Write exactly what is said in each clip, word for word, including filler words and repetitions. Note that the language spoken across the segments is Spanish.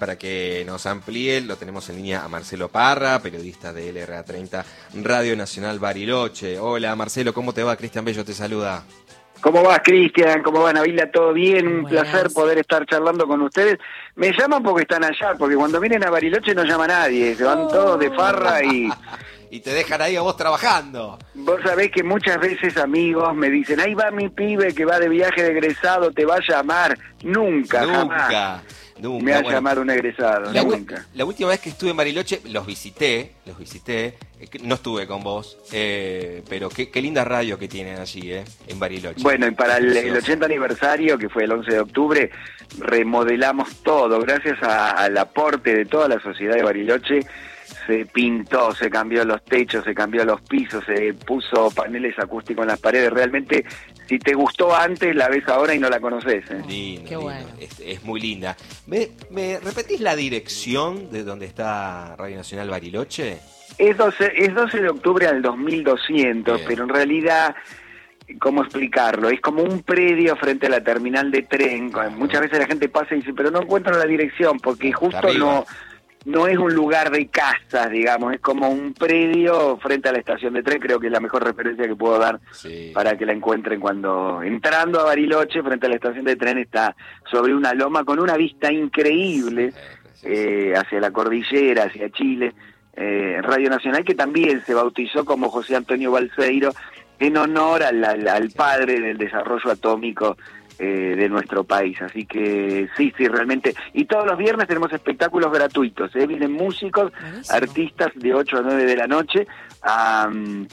para que nos amplíe, lo tenemos en línea a Marcelo Parra, periodista de L R A treinta, Radio Nacional Bariloche. Hola Marcelo, ¿cómo te va? Cristian Bello te saluda. ¿Cómo vas, Cristian? ¿Cómo va, Nabila? ¿Todo bien? Un Buenas. placer poder estar charlando con ustedes. Me llaman porque están allá, porque cuando vienen a Bariloche no llama nadie, se van Oh. todos de farra y... Y te dejan ahí a vos trabajando. Vos sabés que muchas veces amigos me dicen, ahí va mi pibe que va de viaje de egresado, te va a llamar. Nunca, jamás Nunca, nunca. me va a Bueno, llamar un egresado, La, nunca. la última vez que estuve en Bariloche, los visité, los visité, eh, que no estuve con vos, eh, pero qué, qué linda radio que tienen allí, eh, en Bariloche. Bueno, y para el, el Precioso. ochenta aniversario, que fue el once de octubre, remodelamos todo, gracias a- al aporte de toda la sociedad de Bariloche. Se pintó, se cambió los techos, se cambió los pisos, se puso paneles acústicos en las paredes. Realmente, si te gustó antes, la ves ahora y no la conoces, ¿eh? Lindo, Qué lindo. bueno. Es, es muy linda. ¿Me, ¿Me repetís la dirección de donde está Radio Nacional Bariloche? Es doce, es doce de octubre al dos mil doscientos, Bien. pero en realidad, ¿cómo explicarlo? Es como un predio frente a la terminal de tren. Claro. Muchas veces la gente pasa y dice, pero no encuentro la dirección, porque Está justo arriba. no... No es un lugar de casas, digamos, es como un predio frente a la estación de tren. Creo que es la mejor referencia que puedo dar Sí. para que la encuentren cuando entrando a Bariloche, frente a la estación de tren, está sobre una loma con una vista increíble eh, hacia la cordillera, hacia Chile. Eh, Radio Nacional, que también se bautizó como José Antonio Balseiro en honor al, al, al padre del desarrollo atómico eh, de nuestro país. Así que sí, sí, realmente. Y todos los viernes tenemos espectáculos gratuitos, ¿eh? Vienen músicos, Buenísimo. artistas de ocho a nueve de la noche a,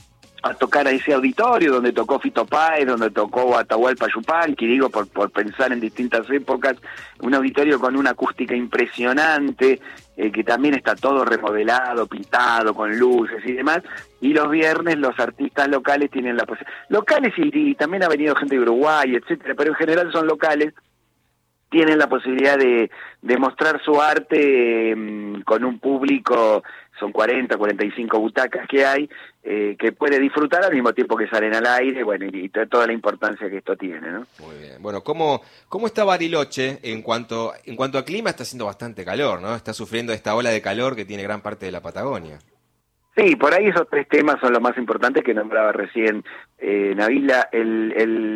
a tocar a ese auditorio donde tocó Fito Páez, donde tocó Atahualpa Yupanqui, digo, por, por pensar en distintas épocas, un auditorio con una acústica impresionante, eh, que también está todo remodelado, pintado, con luces y demás, y los viernes los artistas locales tienen la posibilidad, locales y, y también ha venido gente de Uruguay, etcétera, pero en general son locales, tienen la posibilidad de, de mostrar su arte eh, con un público, son cuarenta, cuarenta y cinco butacas que hay, eh, que puede disfrutar al mismo tiempo que salen al aire, bueno, y, y toda la importancia que esto tiene, ¿no? Muy bien. Bueno, ¿cómo, cómo está Bariloche en cuanto, en cuanto a clima? Está haciendo bastante calor, ¿no? Está sufriendo esta ola de calor que tiene gran parte de la Patagonia. Sí, por ahí esos tres temas son los más importantes que nombraba recién eh, Nabila. El,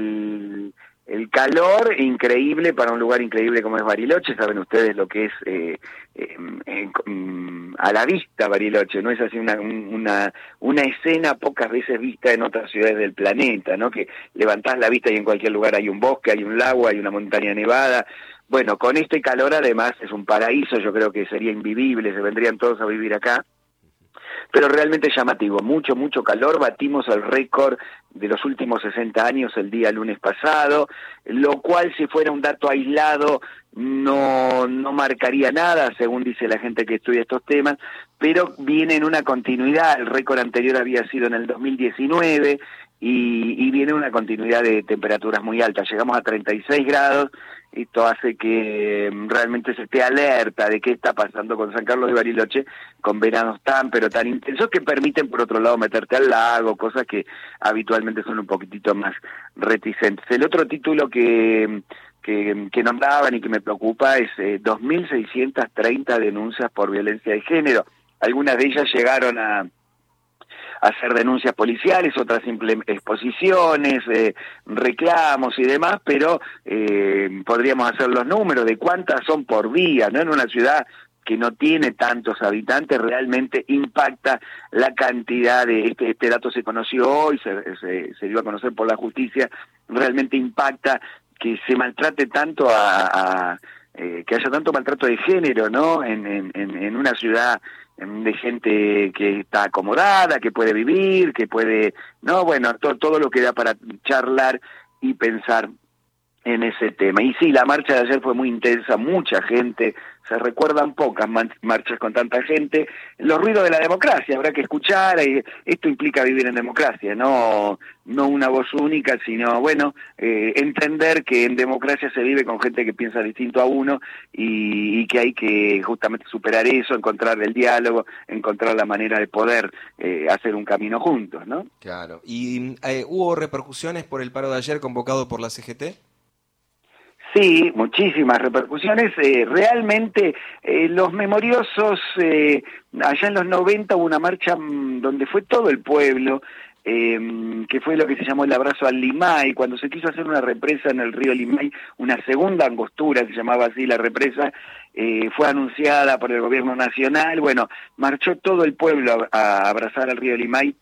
el, el calor increíble para un lugar increíble como es Bariloche. Saben ustedes lo que es eh, eh, eh, mm, a la vista Bariloche. No es así una, una, una escena pocas veces vista en otras ciudades del planeta, ¿no? Que levantás la vista y en cualquier lugar hay un bosque, hay un lago, hay una montaña nevada. Bueno, con este calor además es un paraíso. Yo creo que sería invivible, se vendrían todos a vivir acá. Pero realmente llamativo, mucho, mucho calor, batimos el récord de los últimos sesenta años el día lunes pasado, lo cual si fuera un dato aislado no, no marcaría nada, según dice la gente que estudia estos temas, pero viene en una continuidad, el récord anterior había sido en el dos mil diecinueve y, y viene una continuidad de temperaturas muy altas, llegamos a treinta y seis grados. Esto hace que realmente se esté alerta de qué está pasando con San Carlos de Bariloche, con veranos tan pero tan intensos que permiten por otro lado meterte al lago, cosas que habitualmente son un poquitito más reticentes. El otro título que, que, que nombraban y que me preocupa es eh, dos mil seiscientas treinta denuncias por violencia de género. Algunas de ellas llegaron a hacer denuncias policiales, otras simple exposiciones, eh, reclamos y demás, pero eh, podríamos hacer los números de cuántas son por día, ¿no? En una ciudad que no tiene tantos habitantes, realmente impacta la cantidad de, este, este dato se conoció hoy, se, se, se dio a conocer por la justicia, realmente impacta que se maltrate tanto a, a eh, que haya tanto maltrato de género, ¿no? En, en, en una ciudad de gente que está acomodada, que puede vivir, que puede, no, bueno, to, todo lo que da para charlar y pensar en ese tema. Y sí, la marcha de ayer fue muy intensa, mucha gente, se recuerdan pocas marchas con tanta gente. Los ruidos de la democracia, habrá que escuchar, y esto implica vivir en democracia, no no una voz única, sino, bueno, eh, entender que en democracia se vive con gente que piensa distinto a uno y, y que hay que justamente superar eso, encontrar el diálogo, encontrar la manera de poder eh, hacer un camino juntos, ¿no? Claro. ¿Y eh, hubo repercusiones por el paro de ayer convocado por la C G T? Sí, muchísimas repercusiones. Eh, realmente eh, los memoriosos, eh, allá en los noventa hubo una marcha mmm, donde fue todo el pueblo, eh, que fue lo que se llamó el abrazo al Limay, cuando se quiso hacer una represa en el río Limay, una segunda angostura, se llamaba así la represa, eh, fue anunciada por el gobierno nacional. Bueno, marchó todo el pueblo a, a abrazar al río Limay,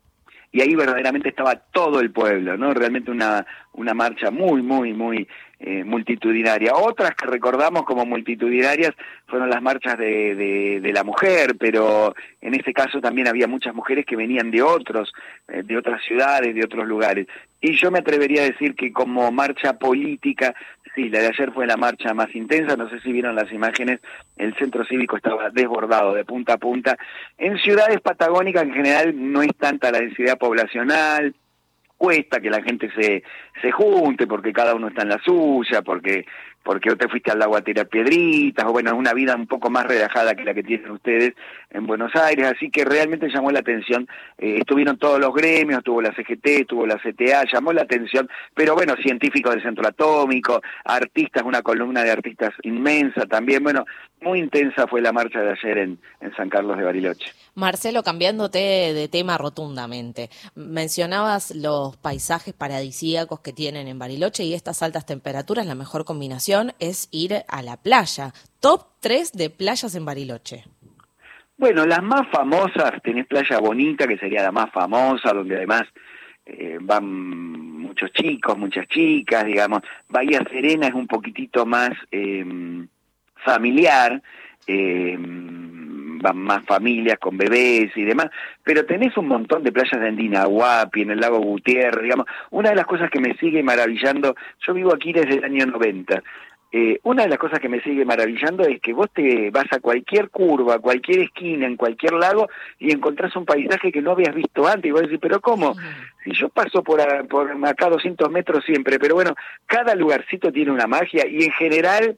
y ahí verdaderamente estaba todo el pueblo, ¿no? Realmente una, una marcha muy, muy, muy eh, multitudinaria. Otras que recordamos como multitudinarias fueron las marchas de, de, de la mujer, pero en este caso también había muchas mujeres que venían de otros, eh, de otras ciudades, de otros lugares. Y yo me atrevería a decir que como marcha política, sí, la de ayer fue la marcha más intensa. No sé si vieron las imágenes, el centro cívico estaba desbordado de punta a punta. En ciudades patagónicas en general no es tanta la densidad poblacional, cuesta que la gente se, se junte porque cada uno está en la suya, porque porque o te fuiste al lago a tirar piedritas, o bueno, es una vida un poco más relajada que la que tienen ustedes en Buenos Aires, así que realmente llamó la atención. Eh, estuvieron todos los gremios, estuvo la C G T, estuvo la C T A, llamó la atención, pero bueno, científicos del Centro Atómico, artistas, una columna de artistas inmensa también. Bueno, muy intensa fue la marcha de ayer en, en San Carlos de Bariloche. Marcelo, cambiándote de tema rotundamente, mencionabas los paisajes paradisíacos que tienen en Bariloche y estas altas temperaturas, la mejor combinación es ir a la playa. Top tres de playas en Bariloche. Bueno, las más famosas, tenés Playa Bonita, que sería la más famosa, donde además eh, van muchos chicos, muchas chicas, digamos. Bahía Serena es un poquitito más eh, familiar, eh, van más familias con bebés y demás, pero tenés un montón de playas en Dinahuapi, en el lago Gutiérrez, digamos. Una de las cosas que me sigue maravillando, yo vivo aquí desde el año noventa, eh, una de las cosas que me sigue maravillando es que vos te vas a cualquier curva, a cualquier esquina, en cualquier lago, y encontrás un paisaje que no habías visto antes, y vos decís, pero ¿cómo? Si yo paso por, a, por acá doscientos metros siempre, pero bueno, cada lugarcito tiene una magia, y en general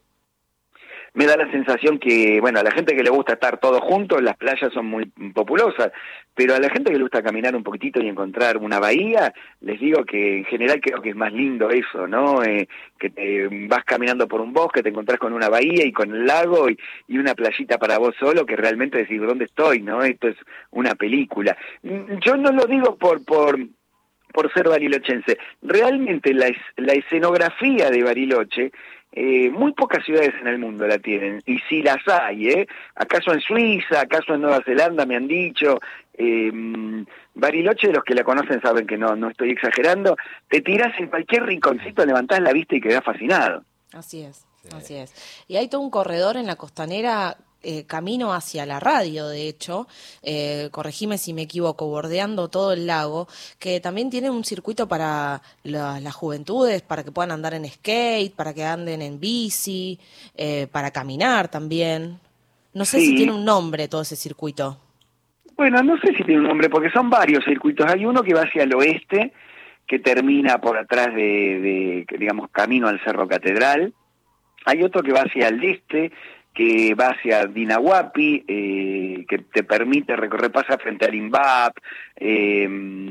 me da la sensación que, bueno, a la gente que le gusta estar todos juntos, las playas son muy populosas, pero a la gente que le gusta caminar un poquitito y encontrar una bahía, les digo que en general creo que es más lindo eso, ¿no? Eh, que te vas caminando por un bosque, te encontrás con una bahía y con el lago y, y una playita para vos solo, que realmente decís, ¿dónde estoy, no? Esto es una película. Yo no lo digo por... por por ser barilochense. Realmente la, es, la escenografía de Bariloche, eh, muy pocas ciudades en el mundo la tienen, y si las hay, ¿eh? ¿Acaso en Suiza, acaso en Nueva Zelanda, me han dicho? Eh, Bariloche, los que la conocen saben que no, no estoy exagerando, te tirás en cualquier rinconcito, levantás la vista y quedás fascinado. Así es, sí. Así es. Y hay todo un corredor en la costanera, Eh, camino hacia la radio, de hecho, eh, corregime si me equivoco, bordeando todo el lago, que también tiene un circuito para la, las juventudes, para que puedan andar en skate, para que anden en bici, eh, para caminar también. No sé sí. si tiene un nombre todo ese circuito. Bueno, no sé si tiene un nombre, porque son varios circuitos. Hay uno que va hacia el oeste, que termina por atrás de, de digamos, camino al Cerro Catedral. Hay otro que va hacia el este, que va hacia Dinahuapi, eh, que te permite recorrer, pasa frente al INVAP, eh,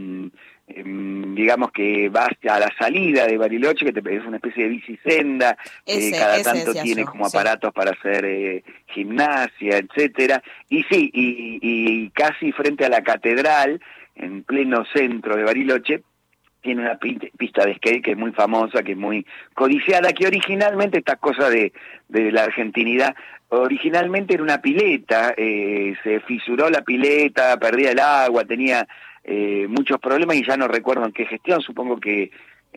eh, digamos que va hacia la salida de Bariloche, que te, es una especie de bicisenda, ese, eh, cada ese tanto tiene yo, como sí. aparatos para hacer eh, gimnasia, etcétera. Y sí, y, y casi frente a la catedral, en pleno centro de Bariloche, tiene una pista de skate que es muy famosa, que es muy codiciada, que originalmente, esta cosa de, de la argentinidad, originalmente era una pileta, eh, se fisuró la pileta, perdía el agua, tenía eh, muchos problemas y ya no recuerdo en qué gestión, supongo que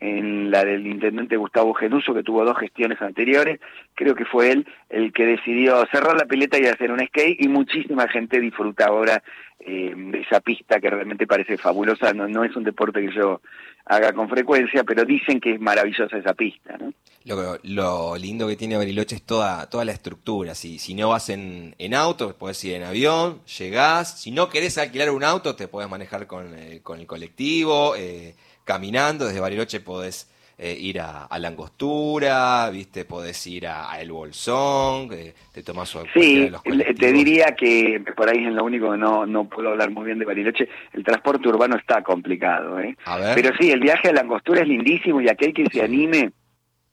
en la del intendente Gustavo Genuso, que tuvo dos gestiones anteriores, creo que fue él el que decidió cerrar la pileta y hacer un skate, y muchísima gente disfruta ahora eh, de esa pista que realmente parece fabulosa. No, no es un deporte que yo haga con frecuencia, pero dicen que es maravillosa esa pista, ¿no? Lo, lo lindo que tiene Bariloche es toda, toda la estructura. Si, si no vas en, en auto, podés ir en avión, llegás. Si no querés alquilar un auto, te podés manejar con, eh, con el colectivo, eh, caminando. Desde Bariloche podés eh, ir a, a la Angostura, ¿viste? Podés ir a, a El Bolsón, eh, te tomás o sí, de los colectivos. Te diría que por ahí es lo único que no, no puedo hablar muy bien de Bariloche. El transporte urbano está complicado, ¿eh? A ver. Pero sí, el viaje a la Angostura es lindísimo, y aquel que se anime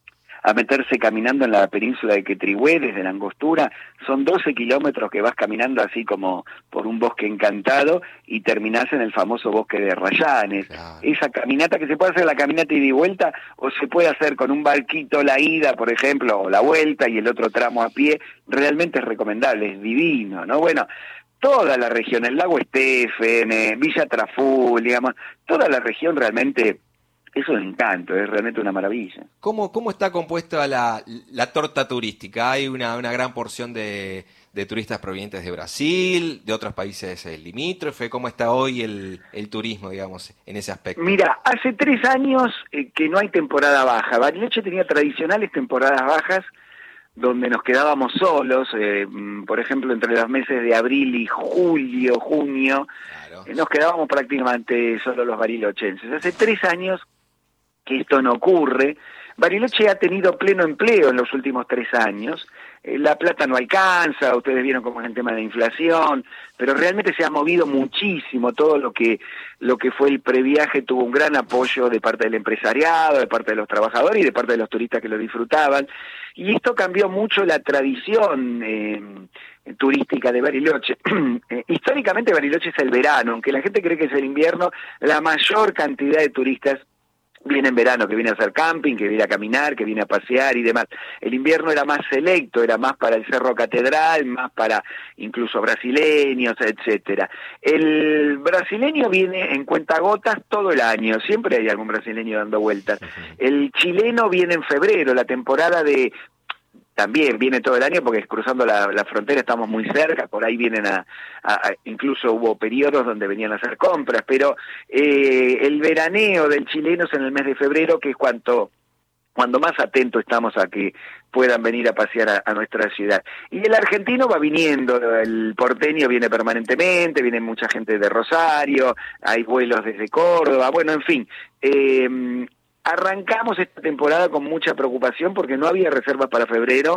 a meterse caminando en la península de Quetrihué, desde la Angostura. Son doce kilómetros que vas caminando así como por un bosque encantado y terminás en el famoso bosque de Rayanes. Claro. Esa caminata que se puede hacer la caminata ida y vuelta, o se puede hacer con un barquito la ida, por ejemplo, o la vuelta y el otro tramo a pie, realmente es recomendable, es divino, ¿no? Bueno, toda la región, el lago Estefen, eh, Villa Traful, digamos, toda la región realmente es un encanto, es realmente una maravilla. ¿Cómo, cómo está compuesta la, la torta turística? ¿Hay una, una gran porción de, de turistas provenientes de Brasil, de otros países limítrofes? ¿Cómo está hoy el, el turismo, digamos, en ese aspecto? Mira, hace tres años eh, que no hay temporada baja. Bariloche tenía tradicionales temporadas bajas, donde nos quedábamos solos, eh, por ejemplo, entre los meses de abril y julio, junio, claro. eh, nos quedábamos prácticamente solos los barilochenses. Hace tres años que esto no ocurre. Bariloche ha tenido pleno empleo en los últimos tres años. Eh, la plata no alcanza, ustedes vieron cómo es el tema de inflación, pero realmente se ha movido muchísimo. Todo lo que lo que fue el previaje tuvo un gran apoyo de parte del empresariado, de parte de los trabajadores y de parte de los turistas que lo disfrutaban. Y esto cambió mucho la tradición eh, turística de Bariloche. eh, históricamente Bariloche es el verano, aunque la gente cree que es el invierno, la mayor cantidad de turistas viene en verano, que viene a hacer camping, que viene a caminar, que viene a pasear y demás. El invierno era más selecto, era más para el Cerro Catedral, más para incluso brasileños, etcétera. El brasileño viene en cuentagotas todo el año, siempre hay algún brasileño dando vueltas. El chileno viene en febrero, la temporada de... También viene todo el año porque cruzando la, la frontera estamos muy cerca, por ahí vienen a, a, a, incluso hubo periodos donde venían a hacer compras, pero eh, el veraneo del chileno es en el mes de febrero, que es cuanto, cuando más atentos estamos a que puedan venir a pasear a, a nuestra ciudad. Y el argentino va viniendo, el porteño viene permanentemente, viene mucha gente de Rosario, hay vuelos desde Córdoba, bueno, en fin... Eh, Arrancamos esta temporada con mucha preocupación porque no había reservas para febrero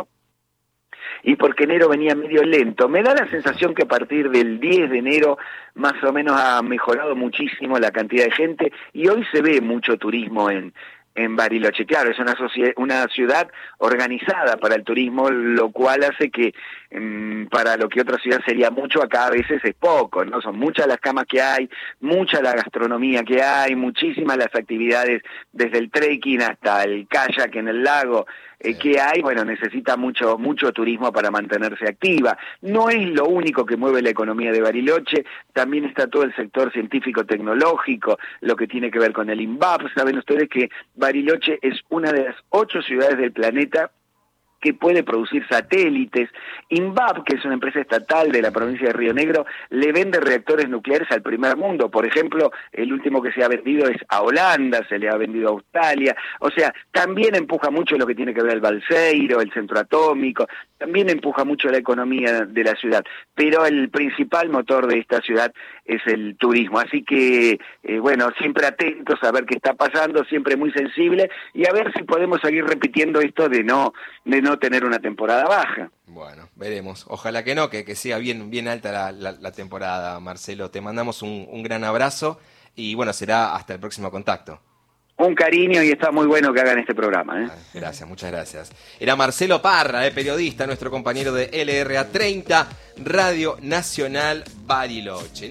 y porque enero venía medio lento. Me da la sensación que a partir del diez de enero más o menos ha mejorado muchísimo la cantidad de gente y hoy se ve mucho turismo en, en Bariloche. Claro, es una, una ciudad organizada para el turismo, lo cual hace que mmm, para lo que otra ciudad sería mucho, acá a veces es poco, ¿no? Son muchas las camas que hay, mucha la gastronomía que hay, muchísimas las actividades, desde el trekking hasta el kayak en el lago, eh, sí. que hay, bueno, necesita mucho mucho turismo para mantenerse activa. No es lo único que mueve la economía de Bariloche, también está todo el sector científico-tecnológico, lo que tiene que ver con el INVAP. Saben ustedes que Bariloche es una de las ocho ciudades del planeta que puede producir satélites. INVAP, que es una empresa estatal de la provincia de Río Negro, le vende reactores nucleares al primer mundo. Por ejemplo, el último que se ha vendido es a Holanda, se le ha vendido a Australia. O sea, también empuja mucho lo que tiene que ver el Balseiro, el centro atómico, también empuja mucho la economía de la ciudad. Pero el principal motor de esta ciudad es el turismo. Así que, eh, bueno, siempre atentos a ver qué está pasando, siempre muy sensible, y a ver si podemos seguir repitiendo esto de no... de no no tener una temporada baja. Bueno, veremos. Ojalá que no, que, que siga bien, bien alta la, la, la temporada, Marcelo. Te mandamos un, un gran abrazo y bueno, será hasta el próximo contacto. Un cariño y está muy bueno que hagan este programa. ¿eh? Gracias, muchas gracias. Era Marcelo Parra, eh, periodista, nuestro compañero de L R A treinta, Radio Nacional Bariloche.